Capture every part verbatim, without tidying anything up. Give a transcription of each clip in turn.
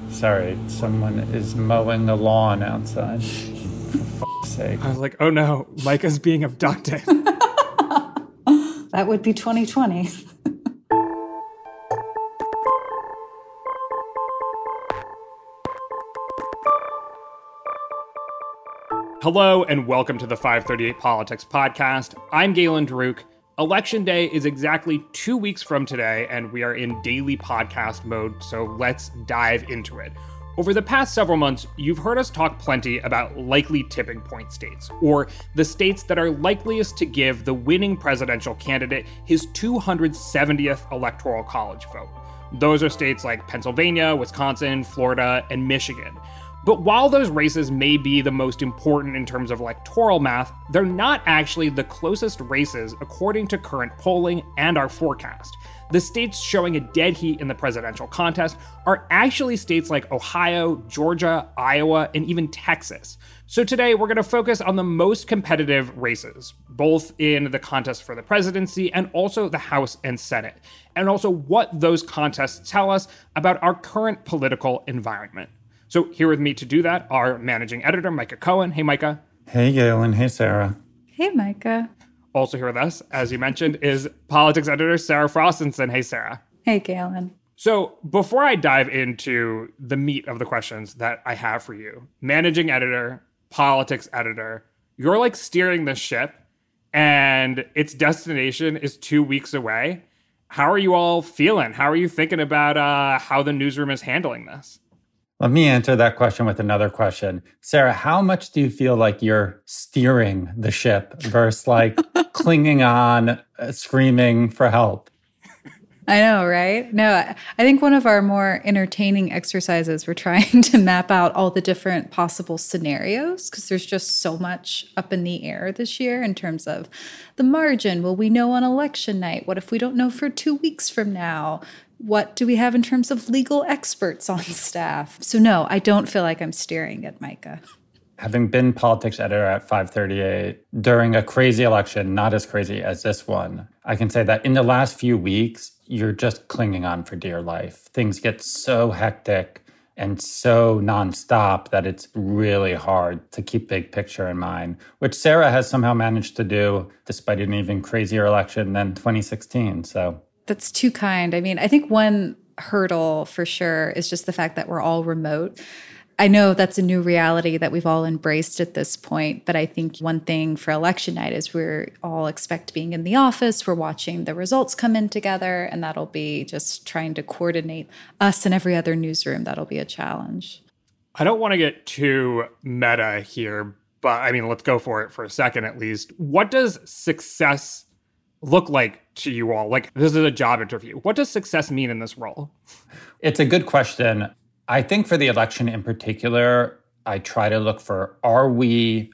Sorry, someone is mowing the lawn outside. For f***'s sake. I was like, oh no, Micah's being abducted. That would be twenty twenty. Hello and welcome to the five thirty-eight Politics Podcast. I'm Galen Druk. Election Day is exactly two weeks from today, and we are in daily podcast mode, so let's dive into it. Over the past several months, you've heard us talk plenty about likely tipping point states, or the states that are likeliest to give the winning presidential candidate his two hundred seventieth electoral college vote. Those are states like Pennsylvania, Wisconsin, Florida, and Michigan. But while those races may be the most important in terms of electoral math, they're not actually the closest races according to current polling and our forecast. The states showing a dead heat in the presidential contest are actually states like Ohio, Georgia, Iowa, and even Texas. So today we're going to focus on the most competitive races, both in the contest for the presidency and also the House and Senate, and also what those contests tell us about our current political environment. So here with me to do that are managing editor Micah Cohen. Hey, Micah. Hey, Galen. Hey, Sarah. Hey, Micah. Also here with us, as you mentioned, is politics editor Sarah Frostenson. Hey, Sarah. Hey, Galen. So before I dive into the meat of the questions that I have for you, managing editor, politics editor, you're like steering the ship and its destination is two weeks away. How are you all feeling? How are you thinking about uh, how the newsroom is handling this? Let me answer that question with another question. Sarah, how much do you feel like you're steering the ship versus like clinging on, uh, screaming for help? I know, right? No, I think one of our more entertaining exercises, we're trying to map out all the different possible scenarios because there's just so much up in the air this year in terms of the margin. Will we know on election night? What if we don't know for two weeks from now? What do we have in terms of legal experts on staff? So no, I don't feel like I'm steering it, Micah. Having been politics editor at five thirty-eight during a crazy election, not as crazy as this one, I can say that in the last few weeks, you're just clinging on for dear life. Things get so hectic and so nonstop that it's really hard to keep big picture in mind, which Sarah has somehow managed to do despite an even crazier election than twenty sixteen. So that's too kind. I mean, I think one hurdle for sure is just the fact that we're all remote. I know that's a new reality that we've all embraced at this point, but I think one thing for election night is we're all expect being in the office, we're watching the results come in together, and that'll be just trying to coordinate us and every other newsroom. That'll be a challenge. I don't want to get too meta here, but I mean, let's go for it for a second at least. What does success look like to you all? Like, this is a job interview. What does success mean in this role? It's a good question. I think for the election in particular, I try to look for, are we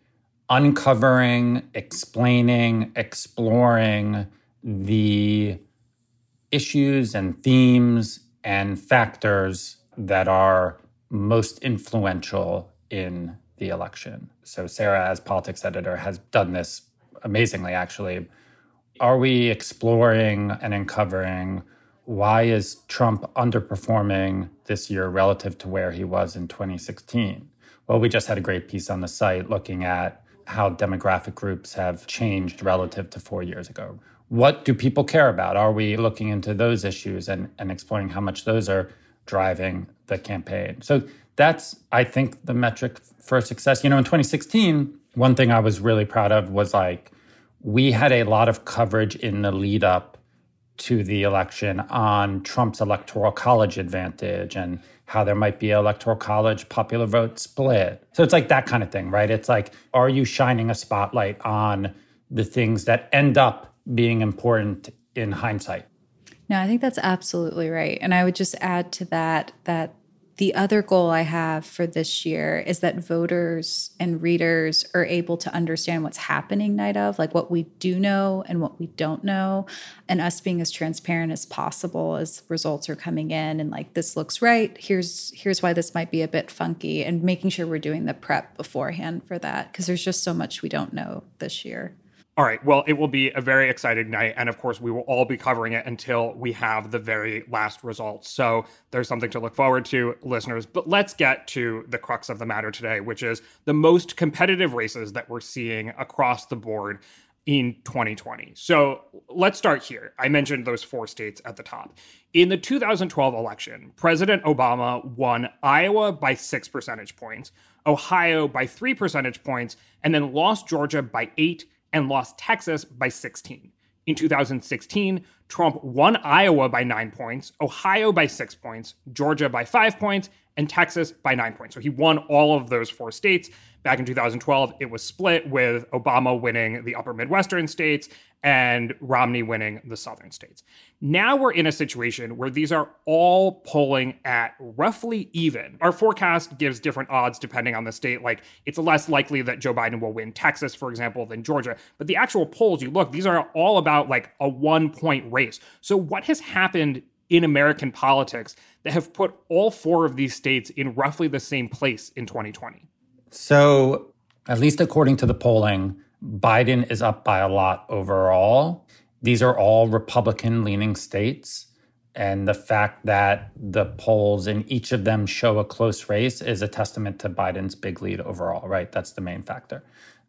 uncovering, explaining, exploring the issues and themes and factors that are most influential in the election? So Sarah, as politics editor, has done this amazingly, actually. Are we exploring and uncovering why is Trump underperforming this year relative to where he was in twenty sixteen? Well, we just had a great piece on the site looking at how demographic groups have changed relative to four years ago. What do people care about? Are we looking into those issues and, and exploring how much those are driving the campaign? So that's, I think, the metric for success. You know, in twenty sixteen, one thing I was really proud of was like, we had a lot of coverage in the lead up to the election on Trump's electoral college advantage and how there might be an electoral college popular vote split. So it's like that kind of thing, right? It's like, are you shining a spotlight on the things that end up being important in hindsight? No, I think that's absolutely right. And I would just add to that, that the other goal I have for this year is that voters and readers are able to understand what's happening night of, like what we do know and what we don't know, and us being as transparent as possible as results are coming in and like, this looks right. Here's here's why this might be a bit funky, and making sure we're doing the prep beforehand for that, because there's just so much we don't know this year. All right. Well, it will be a very exciting night. And of course, we will all be covering it until we have the very last results. So there's something to look forward to, listeners. But let's get to the crux of the matter today, which is the most competitive races that we're seeing across the board in twenty twenty. So let's start here. I mentioned those four states at the top. In the two thousand twelve election, President Obama won Iowa by six percentage points, Ohio by three percentage points, and then lost Georgia by eight and lost Texas by sixteen. In two thousand sixteen, Trump won Iowa by nine points, Ohio by six points, Georgia by five points, and Texas by nine points. So he won all of those four states. Back in two thousand twelve, it was split with Obama winning the upper Midwestern states and Romney winning the southern states. Now we're in a situation where these are all polling at roughly even. Our forecast gives different odds depending on the state. Like, it's less likely that Joe Biden will win Texas, for example, than Georgia. But the actual polls, you look, these are all about like a one-point race. So what has happened in American politics that have put all four of these states in roughly the same place in twenty twenty? So, at least according to the polling, Biden is up by a lot overall. These are all Republican-leaning states. And the fact that the polls in each of them show a close race is a testament to Biden's big lead overall, right? That's the main factor.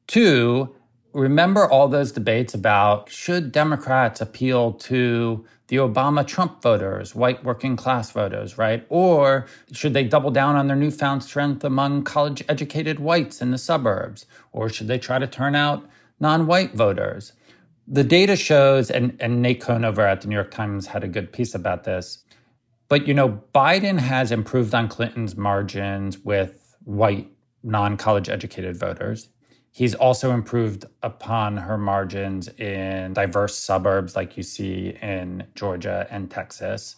Two, remember all those debates about should Democrats appeal to the Obama-Trump voters, white working-class voters, right? Or should they double down on their newfound strength among college-educated whites in the suburbs? Or should they try to turn out non-white voters? The data shows, and, and Nate Cohn over at the New York Times had a good piece about this, but, you know, Biden has improved on Clinton's margins with white, non-college educated voters. He's also improved upon her margins in diverse suburbs like you see in Georgia and Texas.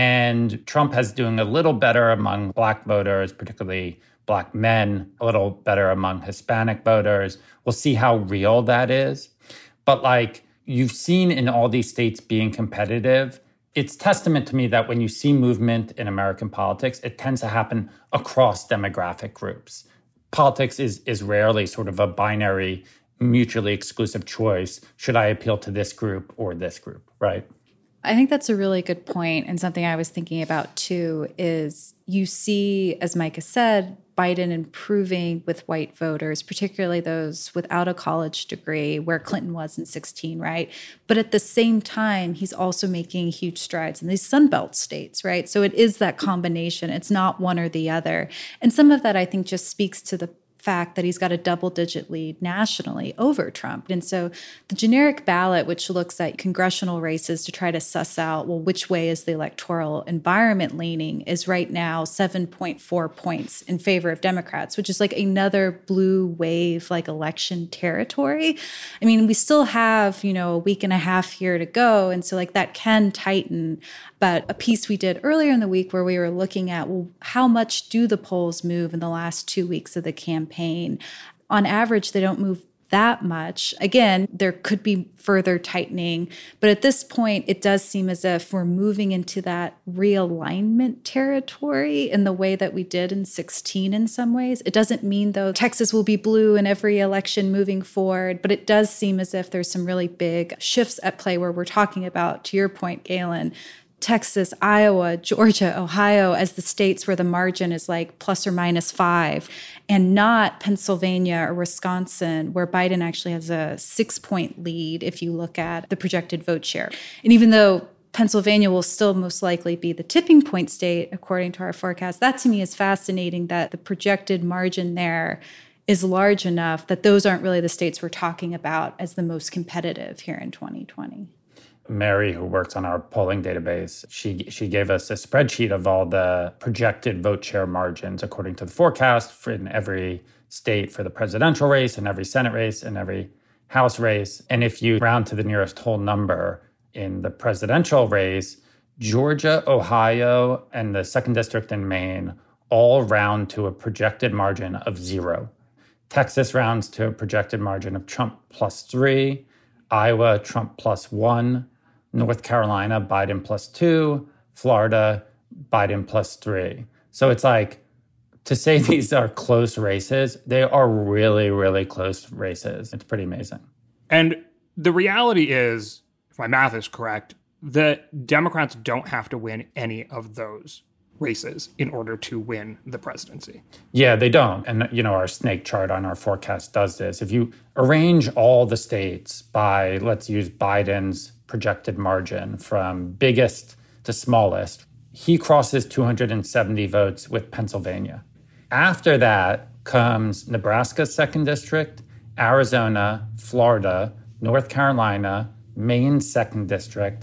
And Trump has doing a little better among Black voters, particularly Black men, a little better among Hispanic voters. We'll see how real that is. But like you've seen in all these states being competitive, it's testament to me that when you see movement in American politics, it tends to happen across demographic groups. Politics is is rarely sort of a binary, mutually exclusive choice. Should I appeal to this group or this group, right? I think that's a really good point. And something I was thinking about too is you see, as Micah said, Biden improving with white voters, particularly those without a college degree, where Clinton was in sixteen, right? But at the same time, he's also making huge strides in these Sunbelt states, right? So it is that combination. It's not one or the other. And some of that, I think, just speaks to the fact that he's got a double-digit lead nationally over Trump. And so the generic ballot, which looks at congressional races to try to suss out, well, which way is the electoral environment leaning, is right now seven point four points in favor of Democrats, which is like another blue wave, like election territory. I mean, we still have, you know, a week and a half here to go. And so like that can tighten. But a piece we did earlier in the week where we were looking at, well, how much do the polls move in the last two weeks of the campaign? On average, they don't move that much. Again, there could be further tightening. But at this point, it does seem as if we're moving into that realignment territory in the way that we did in sixteen in some ways. It doesn't mean, though, Texas will be blue in every election moving forward. But it does seem as if there's some really big shifts at play where we're talking about, to your point, Galen, Texas, Iowa, Georgia, Ohio as the states where the margin is like plus or minus five, and not Pennsylvania or Wisconsin, where Biden actually has a six-point lead if you look at the projected vote share. And even though Pennsylvania will still most likely be the tipping point state, according to our forecast, that to me is fascinating that the projected margin there is large enough that those aren't really the states we're talking about as the most competitive here in twenty twenty. Mary, who works on our polling database, she she gave us a spreadsheet of all the projected vote share margins according to the forecast for in every state for the presidential race and every Senate race and every House race. And if you round to the nearest whole number in the presidential race, Georgia, Ohio, and the second district in Maine all round to a projected margin of zero. Texas rounds to a projected margin of Trump plus three, Iowa, Trump plus one, North Carolina, Biden plus two, Florida, Biden plus three. So it's like, to say these are close races, they are really, really close races. It's pretty amazing. And The reality is, if my math is correct, that Democrats don't have to win any of those races in order to win the presidency. Yeah, they don't. And, you know, our snake chart on our forecast does this. If you arrange all the states by, let's use Biden's projected margin from biggest to smallest, he crosses two hundred seventy votes with Pennsylvania. After that comes Nebraska's second district, Arizona, Florida, North Carolina, Maine's second district,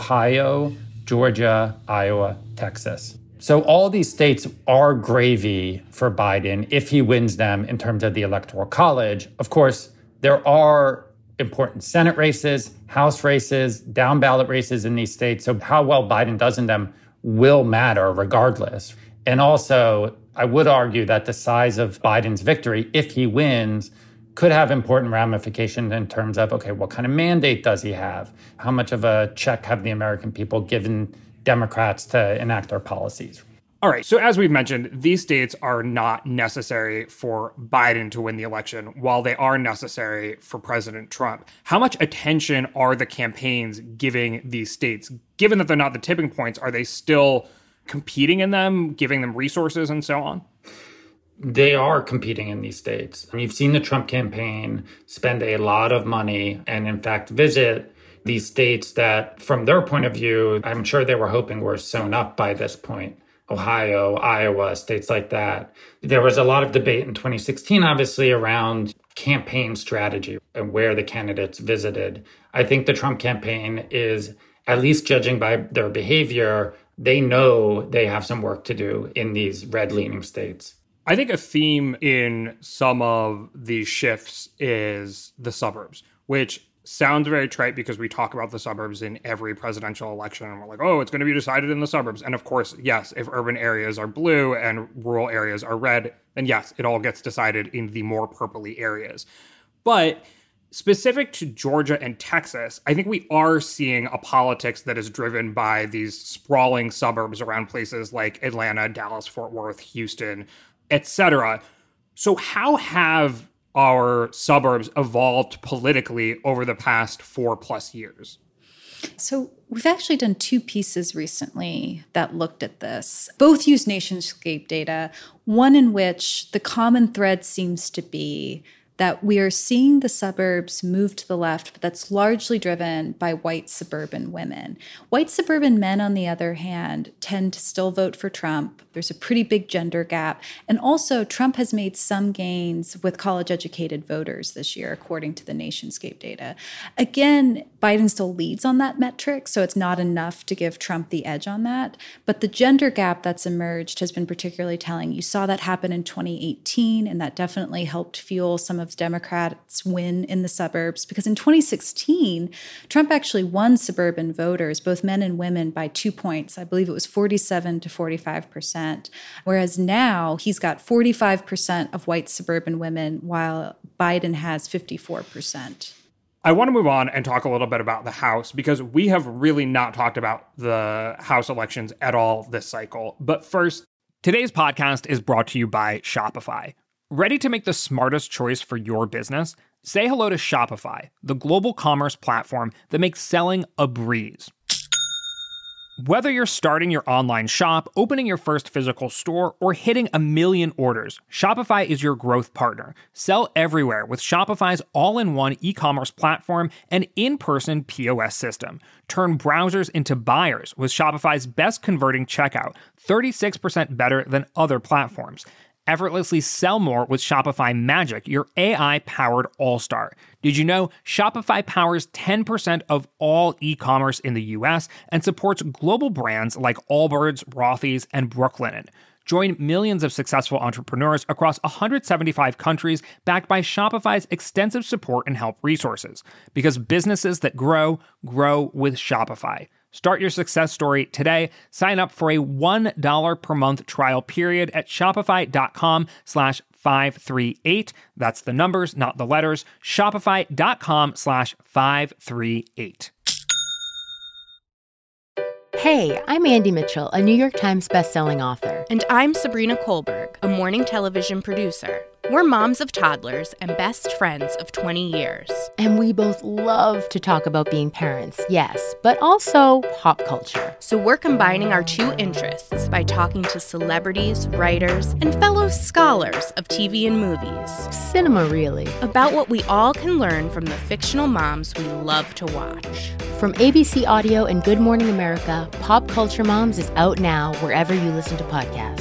Ohio, Georgia, Iowa, Texas. So all these states are gravy for Biden if he wins them in terms of the Electoral College. Of course, there are important Senate races, House races, down ballot races in these states. So how well Biden does in them will matter regardless. And also, I would argue that the size of Biden's victory, if he wins, could have important ramifications in terms of, okay, what kind of mandate does he have? How much of a check have the American people given Democrats to enact their policies? All right. So as we've mentioned, these states are not necessary for Biden to win the election, while they are necessary for President Trump. How much attention are the campaigns giving these states? Given that they're not the tipping points, are they still competing in them, giving them resources and so on? They are competing in these states. You've seen the Trump campaign spend a lot of money and, in fact, visit these states that, from their point of view, I'm sure they were hoping were sewn up by this point. Ohio, Iowa, states like that. There was a lot of debate in twenty sixteen, obviously, around campaign strategy and where the candidates visited. I think the Trump campaign is, at least judging by their behavior, they know they have some work to do in these red-leaning states. I think a theme in some of these shifts is the suburbs, which sounds very trite because we talk about the suburbs in every presidential election. And we're like, oh, it's going to be decided in the suburbs. And of course, yes, if urban areas are blue and rural areas are red, then yes, it all gets decided in the more purpley areas. But specific to Georgia and Texas, I think we are seeing a politics that is driven by these sprawling suburbs around places like Atlanta, Dallas, Fort Worth, Houston, et cetera. So how have our suburbs evolved politically over the past four plus years? So we've actually done two pieces recently that looked at this. Both use Nationscape data, one in which the common thread seems to be that we are seeing the suburbs move to the left, but that's largely driven by white suburban women. White suburban men, on the other hand, tend to still vote for Trump. There's a pretty big gender gap. And also, Trump has made some gains with college-educated voters this year, according to the Nationscape data. Again, Biden still leads on that metric, so it's not enough to give Trump the edge on that. But the gender gap that's emerged has been particularly telling. You saw that happen in twenty eighteen, and that definitely helped fuel some of Democrats' win in the suburbs, because in twenty sixteen, Trump actually won suburban voters, both men and women, by two points. I believe it was forty-seven to forty-five percent, whereas now he's got forty-five percent of white suburban women, while Biden has fifty-four percent. I want to move on and talk a little bit about the House, because we have really not talked about the House elections at all this cycle. But first, today's podcast is brought to you by Shopify. Ready to make the smartest choice for your business? Say hello to Shopify, the global commerce platform that makes selling a breeze. Whether you're starting your online shop, opening your first physical store, or hitting a million orders, Shopify is your growth partner. Sell everywhere with Shopify's all-in-one e-commerce platform and in-person P O S system. Turn browsers into buyers with Shopify's best converting checkout, thirty-six percent better than other platforms. Effortlessly sell more with Shopify Magic, your A I-powered all-star. Did you know Shopify powers ten percent of all e-commerce in the U S and supports global brands like Allbirds, Rothy's, and Brooklinen? Join millions of successful entrepreneurs across one hundred seventy-five countries backed by Shopify's extensive support and help resources. Because businesses that grow, grow with Shopify. Start your success story today. Sign up for a one dollar per month trial period at shopify.com slash 538. That's the numbers, not the letters. Shopify.com slash 538. Hey, I'm Andy Mitchell, a New York Times bestselling author. And I'm Sabrina Kohlberg, a morning television producer. We're moms of toddlers and best friends of twenty years. And we both love to talk about being parents, yes, but also pop culture. So we're combining our two interests by talking to celebrities, writers, and fellow scholars of T V and movies. Cinema, really. About what we all can learn from the fictional moms we love to watch. From A B C Audio and Good Morning America, Pop Culture Moms is out now wherever you listen to podcasts.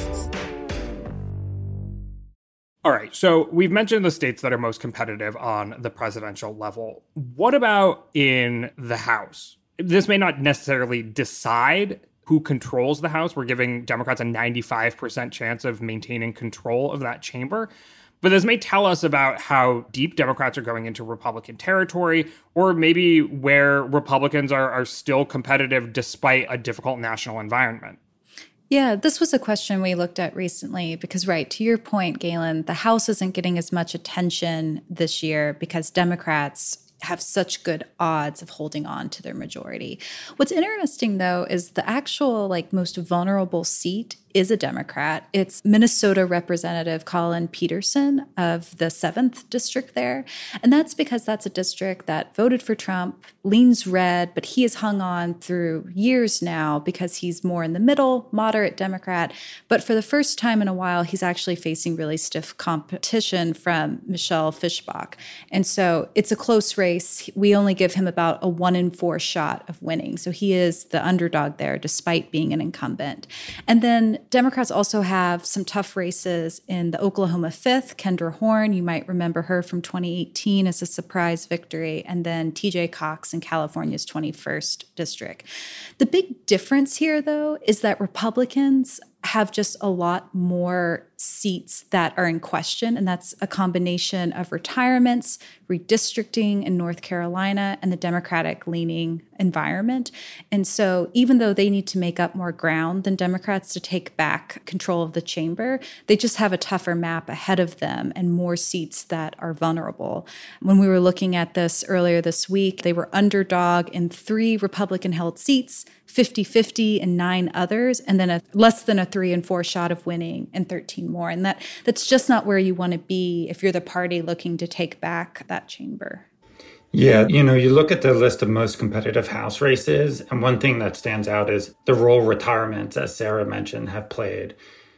All right, so we've mentioned the states that are most competitive on the presidential level. What about in the House? This may not necessarily decide who controls the House. We're giving Democrats a ninety-five percent chance of maintaining control of that chamber. But this may tell us about how deep Democrats are going into Republican territory, or maybe where Republicans are, are still competitive despite a difficult national environment. Yeah, this was a question we looked at recently because, right, to your point, Galen, the House isn't getting as much attention this year because Democrats have such good odds of holding on to their majority. What's interesting, though, is the actual, like, most vulnerable seat is a Democrat. It's Minnesota Representative Colin Peterson of the seventh district there. And that's because that's a district that voted for Trump, leans red, but he has hung on through years now because he's more in the middle, moderate Democrat. But for the first time in a while, he's actually facing really stiff competition from Michelle Fischbach. And so it's a close race. We only give him about a one in four shot of winning. So he is the underdog there, despite being an incumbent. And then Democrats also have some tough races in the Oklahoma fifth. Kendra Horn, you might remember her from twenty eighteen as a surprise victory, and then T J Cox in California's twenty-first district. The big difference here, though, is that Republicans have just a lot more seats that are in question, and that's a combination of retirements, redistricting in North Carolina, and the Democratic-leaning environment. And so even though they need to make up more ground than Democrats to take back control of the chamber, they just have a tougher map ahead of them and more seats that are vulnerable. When we were looking at this earlier this week, they were underdog in three Republican-held seats, fifty-fifty in nine others, and then a less than a three and four shot of winning in thirteen more. And that that's just not where you want to be if you're the party looking to take back that chamber. Yeah, you know, you look at the list of most competitive House races, and one thing that stands out is the role retirements, as Sarah mentioned, have played.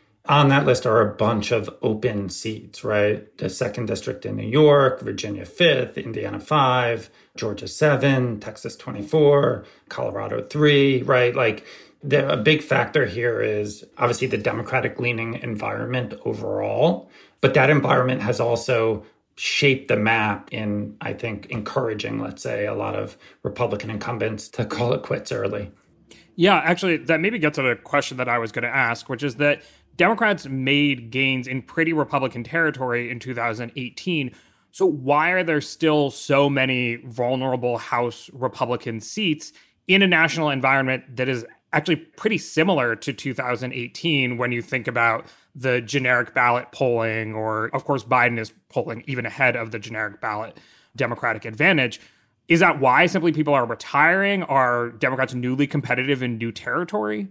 On that list are a bunch of open seats, right? The second district in New York, Virginia fifth, Indiana five, Georgia seven, Texas twenty-four, Colorado three, right? Like, the, a big factor here is obviously the Democratic-leaning environment overall, but that environment has also shaped the map in, I think, encouraging, let's say, a lot of Republican incumbents to call it quits early. Yeah, actually, that maybe gets at a question that I was going to ask, which is that Democrats made gains in pretty Republican territory in two thousand eighteen. So why are there still so many vulnerable House Republican seats in a national environment that is actually pretty similar to two thousand eighteen when you think about the generic ballot polling, or of course, Biden is polling even ahead of the generic ballot Democratic advantage? Is that why simply people are retiring? Are Democrats newly competitive in new territory?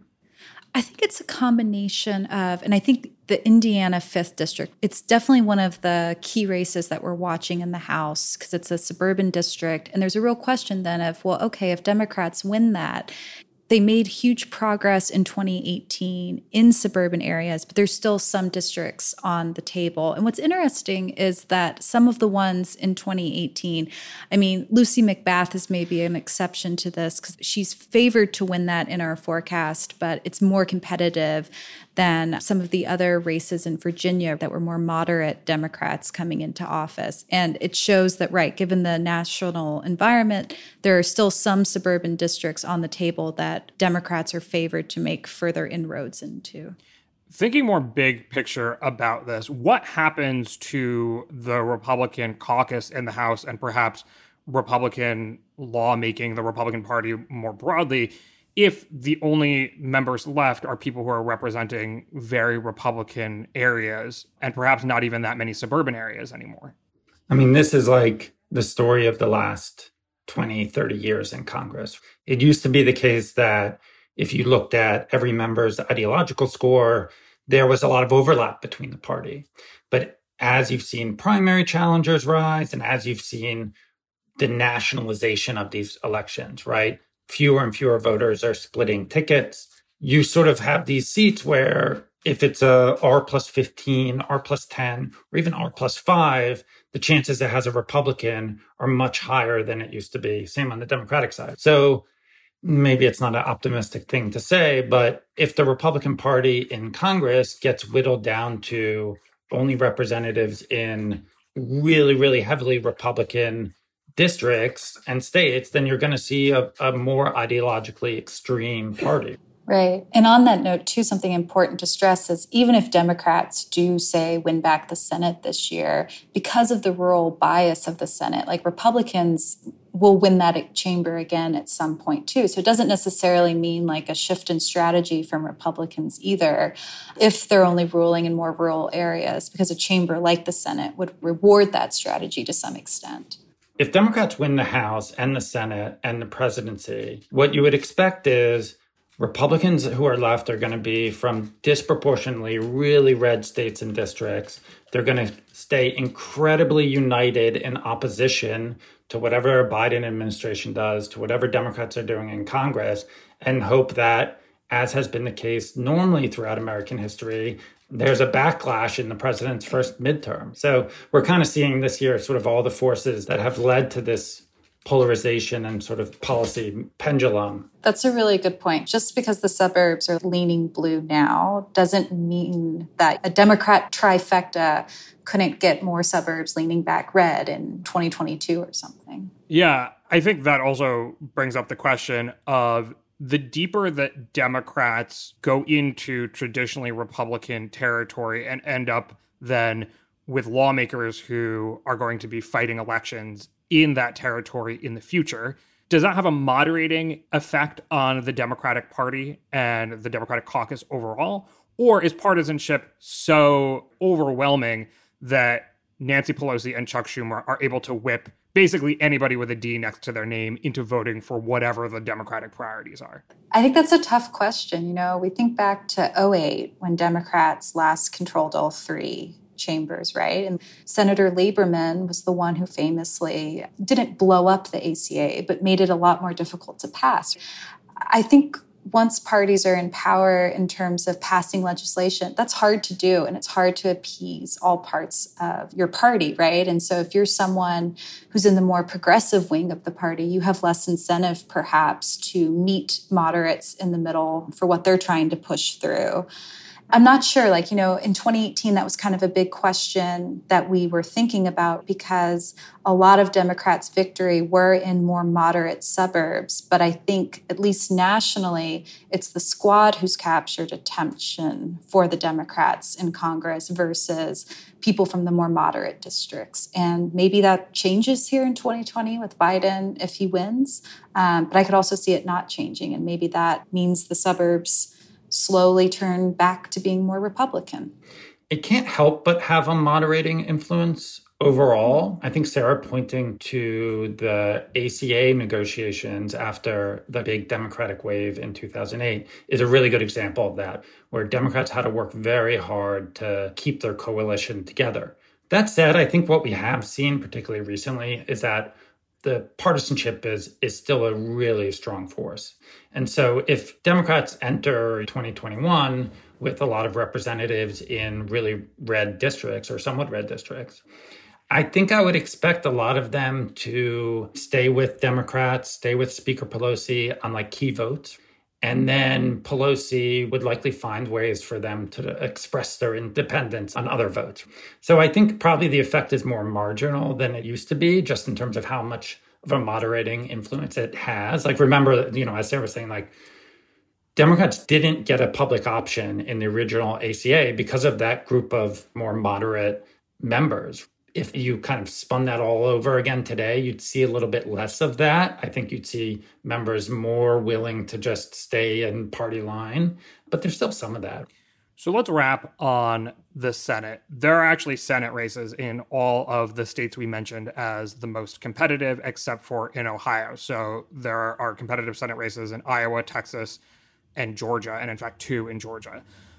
I think it's a combination of, and I think the Indiana fifth district, it's definitely one of the key races that we're watching in the House because it's a suburban district. And there's a real question then of, well, okay, if Democrats win that, they made huge progress in twenty eighteen in suburban areas, but there's still some districts on the table. And what's interesting is that some of the ones in twenty eighteen, I mean, Lucy McBath is maybe an exception to this because she's favored to win that in our forecast, but it's more competitive than some of the other races in Virginia that were more moderate Democrats coming into office. And it shows that, right, given the national environment, there are still some suburban districts on the table that Democrats are favored to make further inroads into. Thinking more big picture about this, what happens to the Republican caucus in the House and perhaps Republican lawmaking, the Republican Party more broadly, if the only members left are people who are representing very Republican areas and perhaps not even that many suburban areas anymore? I mean, this is like the story of the last twenty, thirty years in Congress. It used to be the case that if you looked at every member's ideological score, there was a lot of overlap between the party. But as you've seen primary challengers rise and as you've seen the nationalization of these elections, right? Fewer and fewer voters are splitting tickets. You sort of have these seats where if it's a R plus fifteen, R plus ten, or even R plus five, the chances it has a Republican are much higher than it used to be. Same on the Democratic side. So maybe it's not an optimistic thing to say, but if the Republican Party in Congress gets whittled down to only representatives in really, really heavily Republican districts and states, then you're going to see a, a more ideologically extreme party. Right. And on that note, too, something important to stress is even if Democrats do, say, win back the Senate this year, because of the rural bias of the Senate, like Republicans will win that chamber again at some point, too. So it doesn't necessarily mean like a shift in strategy from Republicans either, if they're only ruling in more rural areas, because a chamber like the Senate would reward that strategy to some extent. If Democrats win the House and the Senate and the presidency, what you would expect is Republicans who are left are going to be from disproportionately really red states and districts. They're going to stay incredibly united in opposition to whatever a Biden administration does, to whatever Democrats are doing in Congress, and hope that, as has been the case normally throughout American history, there's a backlash in the president's first midterm. So we're kind of seeing this year sort of all the forces that have led to this polarization and sort of policy pendulum. That's a really good point. Just because the suburbs are leaning blue now doesn't mean that a Democrat trifecta couldn't get more suburbs leaning back red in twenty twenty-two or something. Yeah, I think that also brings up the question of the deeper that Democrats go into traditionally Republican territory and end up then with lawmakers who are going to be fighting elections in that territory in the future, does that have a moderating effect on the Democratic Party and the Democratic caucus overall? Or is partisanship so overwhelming that Nancy Pelosi and Chuck Schumer are able to whip basically anybody with a D next to their name into voting for whatever the Democratic priorities are? I think that's a tough question. You know, we think back to oh eight when Democrats last controlled all three chambers, right? And Senator Lieberman was the one who famously didn't blow up the A C A, but made it a lot more difficult to pass. I think once parties are in power in terms of passing legislation, that's hard to do, and it's hard to appease all parts of your party, right? And so if you're someone who's in the more progressive wing of the party, you have less incentive, perhaps, to meet moderates in the middle for what they're trying to push through. I'm not sure, like, you know, in twenty eighteen, that was kind of a big question that we were thinking about because a lot of Democrats' victory were in more moderate suburbs. But I think, at least nationally, it's the squad who's captured attention for the Democrats in Congress versus people from the more moderate districts. And maybe that changes here in twenty twenty with Biden if he wins. Um, but I could also see it not changing. And maybe that means the suburbs slowly turn back to being more Republican. It can't help but have a moderating influence overall. I think Sarah pointing to the A C A negotiations after the big Democratic wave in two thousand eight is a really good example of that, where Democrats had to work very hard to keep their coalition together. That said, I think what we have seen, particularly recently, is that the partisanship is is still a really strong force. And so if Democrats enter twenty twenty-one with a lot of representatives in really red districts or somewhat red districts, I think I would expect a lot of them to stay with Democrats, stay with Speaker Pelosi on like key votes. And then Pelosi would likely find ways for them to express their independence on other votes. So I think probably the effect is more marginal than it used to be, just in terms of how much of a moderating influence it has. Like, remember, you know, as Sarah was saying, like, Democrats didn't get a public option in the original A C A because of that group of more moderate members. If you kind of spun that all over again today, you'd see a little bit less of that. I think you'd see members more willing to just stay in party line, but there's still some of that. So let's wrap on the Senate. There are actually Senate races in all of the states we mentioned as the most competitive, except for in Ohio. So there are competitive Senate races in Iowa, Texas, and Georgia, and in fact, two in Georgia.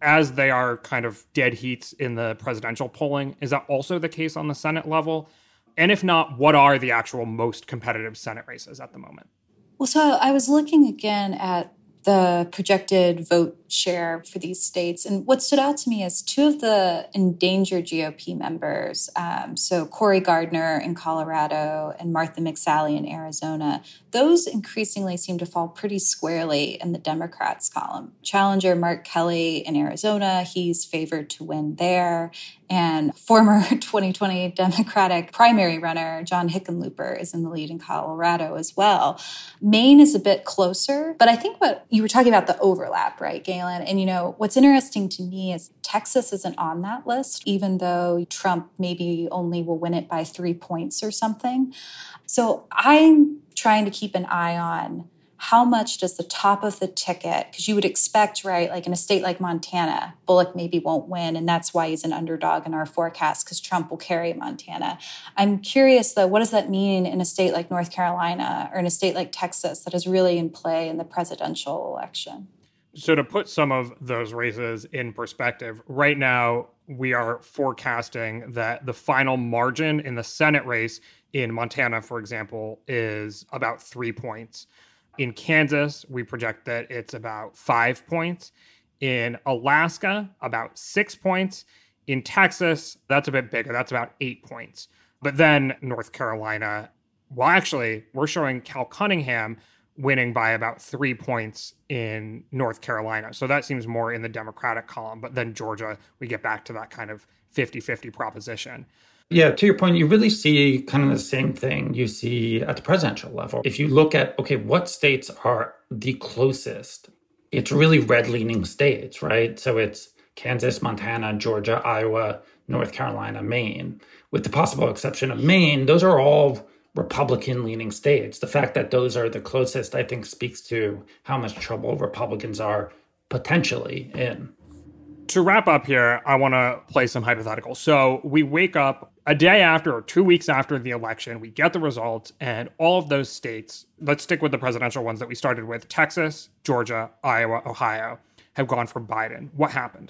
as they are kind of dead heats in the presidential polling. Is that also the case on the Senate level? And if not, what are the actual most competitive Senate races at the moment? Well, so I was looking again at the projected vote share for these states. And what stood out to me is two of the endangered G O P members, um, so Cory Gardner in Colorado and Martha McSally in Arizona, those increasingly seem to fall pretty squarely in the Democrats' column. Challenger Mark Kelly in Arizona, he's favored to win there. And former twenty twenty Democratic primary runner John Hickenlooper is in the lead in Colorado as well. Maine is a bit closer, but I think what you were talking about the overlap, right, Galen? And, you know, what's interesting to me is Texas isn't on that list, even though Trump maybe only will win it by three points or something. So I'm trying to keep an eye on how much does the top of the ticket, because you would expect, right, like in a state like Montana, Bullock maybe won't win, and that's why he's an underdog in our forecast, because Trump will carry Montana. I'm curious, though, what does that mean in a state like North Carolina or in a state like Texas that is really in play in the presidential election? So to put some of those races in perspective, right now we are forecasting that the final margin in the Senate race in Montana, for example, is about three points. In Kansas, we project that it's about five points. In Alaska, about six points. In Texas, that's a bit bigger. That's about eight points. But then North Carolina, well, actually, we're showing Cal Cunningham winning by about three points in North Carolina. So that seems more in the Democratic column. But then Georgia, we get back to that kind of fifty-fifty proposition. Yeah, to your point, you really see kind of the same thing you see at the presidential level. If you look at, okay, what states are the closest? It's really red-leaning states, right? So it's Kansas, Montana, Georgia, Iowa, North Carolina, Maine. With the possible exception of Maine, those are all Republican-leaning states. The fact that those are the closest, I think, speaks to how much trouble Republicans are potentially in. To wrap up here, I want to play some hypotheticals. So we wake up a day after or two weeks after the election, we get the results, and all of those states, let's stick with the presidential ones that we started with, Texas, Georgia, Iowa, Ohio, have gone for Biden. What happened?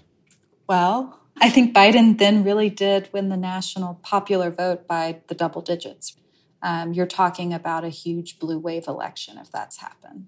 Well, I think Biden then really did win the national popular vote by the double digits. Um, you're talking about a huge blue wave election if that's happened.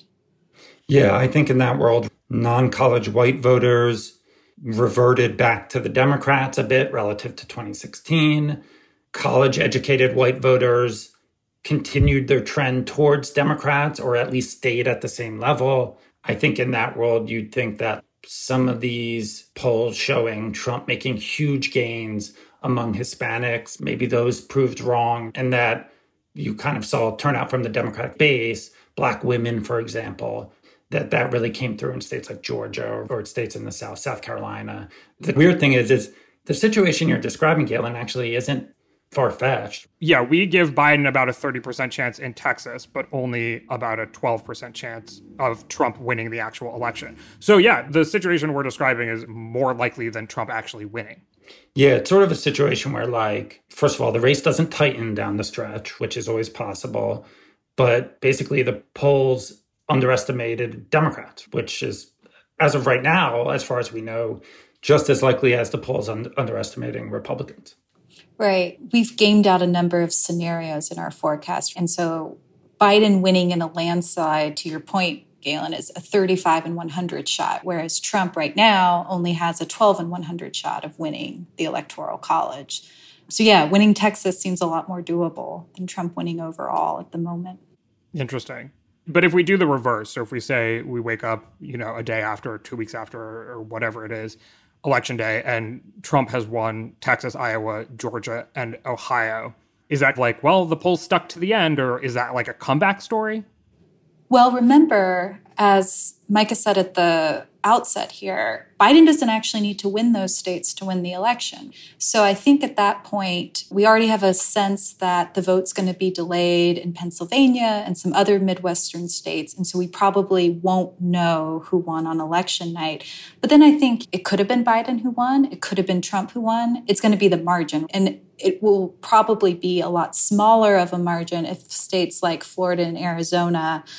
Yeah, I think in that world, non-college white voters reverted back to the Democrats a bit relative to twenty sixteen. College-educated white voters continued their trend towards Democrats, or at least stayed at the same level. I think in that world, you'd think that some of these polls showing Trump making huge gains among Hispanics, maybe those proved wrong, and that you kind of saw turnout from the Democratic base, Black women, for example, that that really came through in states like Georgia or, or states in the South, South Carolina. The weird thing is, is the situation you're describing, Galen, actually isn't far-fetched. Yeah, we give Biden about a thirty percent chance in Texas, but only about a twelve percent chance of Trump winning the actual election. So yeah, the situation we're describing is more likely than Trump actually winning. Yeah, it's sort of a situation where, like, first of all, the race doesn't tighten down the stretch, which is always possible. But basically the polls underestimated Democrats, which is, as of right now, as far as we know, just as likely as the polls un- underestimating Republicans. Right. We've gamed out a number of scenarios in our forecast. And so Biden winning in a landslide, to your point, Galen, is a thirty-five and one hundred shot, whereas Trump right now only has a twelve and one hundred shot of winning the Electoral College. So yeah, winning Texas seems a lot more doable than Trump winning overall at the moment. Interesting. But if we do the reverse, so if we say we wake up, you know, a day after, or two weeks after, or whatever it is, election day, and Trump has won Texas, Iowa, Georgia, and Ohio, is that like, well, the polls stuck to the end, or is that like a comeback story? Well, remember, as Micah said at the outset here, Biden doesn't actually need to win those states to win the election. So I think at that point, we already have a sense that the vote's going to be delayed in Pennsylvania and some other Midwestern states. And so we probably won't know who won on election night. But then I think it could have been Biden who won. It could have been Trump who won. It's going to be the margin. And it will probably be a lot smaller of a margin if states like Florida and Arizona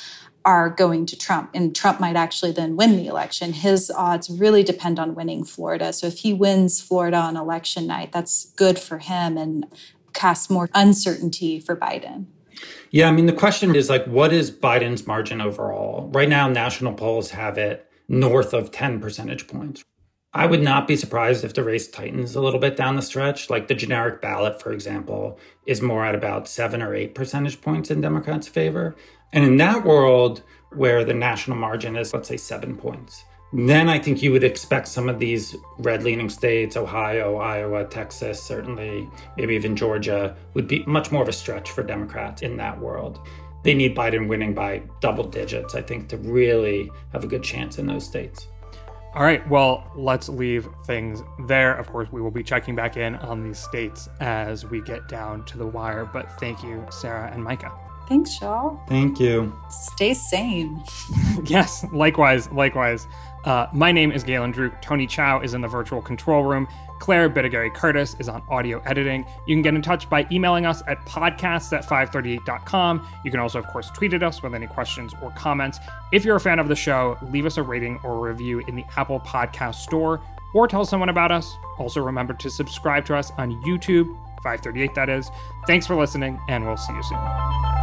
are going to Trump, and Trump might actually then win the election. His odds really depend on winning Florida. So if he wins Florida on election night, that's good for him and casts more uncertainty for Biden. Yeah, I mean, the question is like, what is Biden's margin overall? Right now, national polls have it north of ten percentage points. I would not be surprised if the race tightens a little bit down the stretch. Like the generic ballot, for example, is more at about seven or eight percentage points in Democrats' favor. And in that world where the national margin is, let's say, seven points, then I think you would expect some of these red-leaning states, Ohio, Iowa, Texas, certainly, maybe even Georgia, would be much more of a stretch for Democrats in that world. They need Biden winning by double digits, I think, to really have a good chance in those states. All right, well, let's leave things there. Of course, we will be checking back in on these states as we get down to the wire. But thank you, Sarah and Micah. Thanks, y'all. Thank you. Stay sane. Yes, likewise, likewise. Uh, my name is Galen Druk. Tony Chow is in the virtual control room. Claire Bidigary-Curtis is on audio editing. You can get in touch by emailing us at podcasts at five thirty-eight dot com. You can also, of course, tweet at us with any questions or comments. If you're a fan of the show, leave us a rating or a review in the Apple Podcast Store or tell someone about us. Also, remember to subscribe to us on YouTube, five thirty-eight that is. Thanks for listening, and we'll see you soon.